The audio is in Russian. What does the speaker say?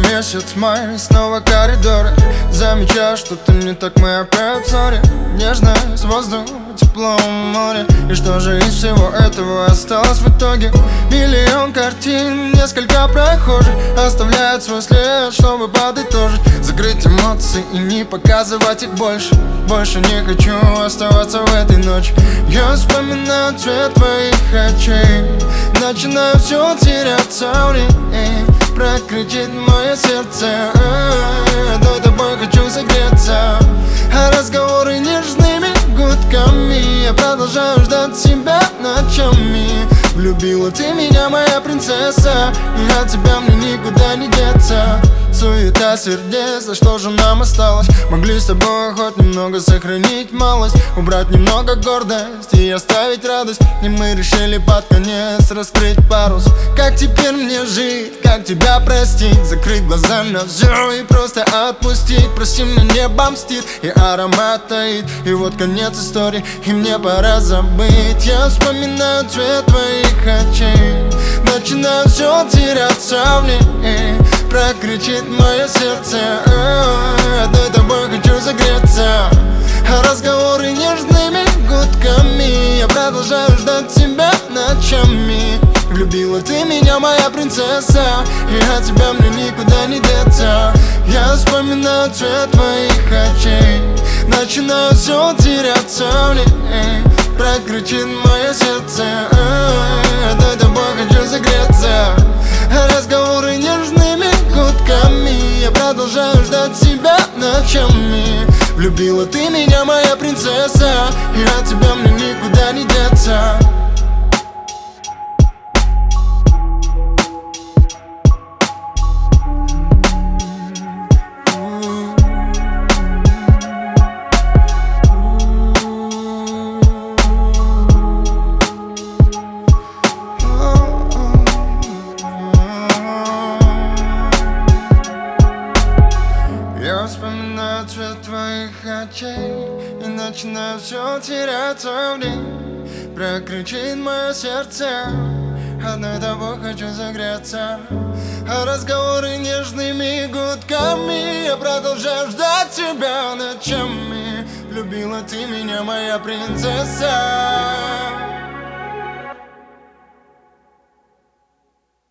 месяц май, снова коридоры. Замечаю, что-то не так, мы опять в ссоре. Нежность, воздух, тепло море. И что же из всего этого осталось в итоге? Миллион картин, несколько прохожих оставляют свой след, чтобы подытожить. Закрыть эмоции и не показывать их больше. Больше не хочу оставаться в этой ночи. Я вспоминаю цвет твоих очей, начинаю все теряться в ней. Прокричит мое сердце, но тобой хочу согреться. А разговоры нежными гудками я продолжаю ждать тебя ночами. Влюбила ты меня, моя принцесса, и от тебя мне никуда не деться. Суета сердец, а что же нам осталось? Могли с тобой хоть немного сохранить малость, убрать немного гордость и оставить радость. И мы решили под конец раскрыть парус. Как теперь мне жить, как тебя простить? Закрыть глаза на все и просто отпустить. Прости, мне небо мстит и аромат таит. И вот конец истории, и мне пора забыть. Я вспоминаю цвет твоих очей, начинаю все теряться в ней. Прокричит мое сердце, одной тобой хочу согреться. А разговоры нежными гудками я продолжаю ждать тебя ночами. Влюбила ты меня, моя принцесса, и от тебя мне никуда не деться. Я вспоминаю цвет твоих очей, начинаю все теряться в ней. Прокричит мое сердце, одной тобой хочу согреться. А разговоры нежными гудками я продолжаю ждать тебя ночами. Влюбила ты меня, моя принцесса, и от тебя мне никуда не деться. Я вспоминаю цвет твоих очей и начинаю все теряться в ней. Прокричит мое сердце, одной тобой хочу согреться. А разговоры нежными гудками я продолжаю ждать тебя ночами. Любила ты меня, моя принцесса.